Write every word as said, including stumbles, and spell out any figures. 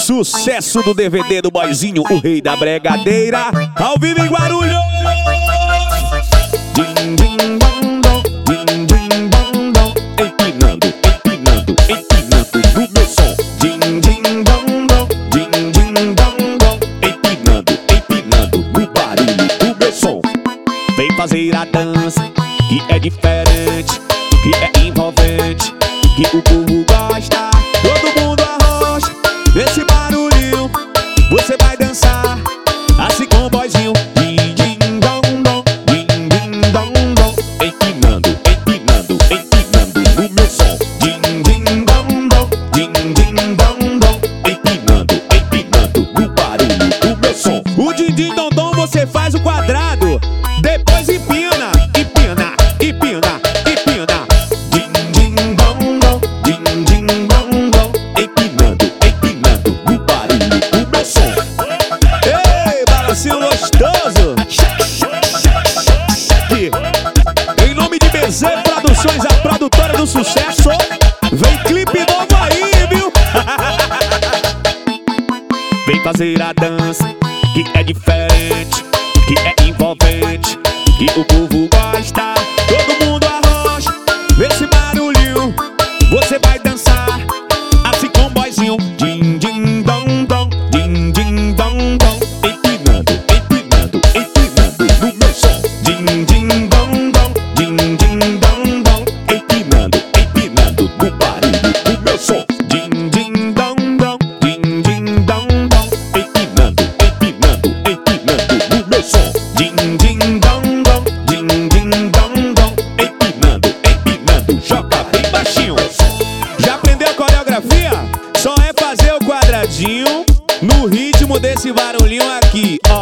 Sucesso do D V D do Boizinho, o rei da bregadeira, ao vivo em Guarulhos. Din, din, dom, dom, din, din, dom, dom. Empinando, empinando, empinando no meu som. Din, din, dom, dom, din, din, dom, dom. Empinando, empinando no barulho do meu som. Vem fazer a dança, que é diferente, que é envolvente, que o povo gosta. Todo mundo arrocha nesse barulhinho, você vai dançar assim com o boizinho. Din, din, dom, dom, din, din, dom, dom. Empinando, empinando, empinando no meu som. Din, din, dom, dom, din, din, dom, dom. Empinando, empinando no barulho do meu som. O din, din, dom, dom você faz o quadrado, depois empina, empina, empina, empina. Din, din, dom, dom, din, din, dom, dom. Empinando, empinando no barulho do meu som. Ei, balancinho gostoso. Em nome de B Z Produções, a produtora do sucesso, vem clipe novo aí, viu? Vem fazer a dança, que é diferente, que é envolvente, que o povo gosta. Todo mundo arrocha nesse barulhinho, você vai dançar assim com o boizinho. Din, din, dom, dom, din, din, dom, dom. Empinando, empinando, empinando no meu som. Din, din, dom, dom, din, din, dom, dom. Empinando, empinando no barulho do meu som. Din, din, dom, dom, din, din, dom, dom. Empinando, empinando, empinando no meu som. Din, din, dom, dom, din, din, dom, dom. Empinando, empinando, joga bem baixinho. Já aprendeu a coreografia? Só é fazer o quadradinho no ritmo desse barulhinho aqui, ó.